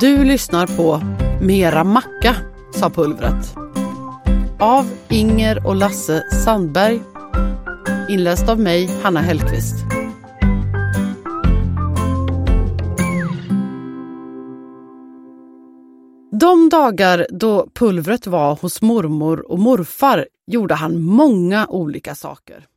Du lyssnar på Mera Macka, sa pulvret. Av Inger och Lasse Sandberg. Inläst av mig, Hanna Hellqvist. De dagar då pulvret var hos mormor och morfar gjorde han många olika saker.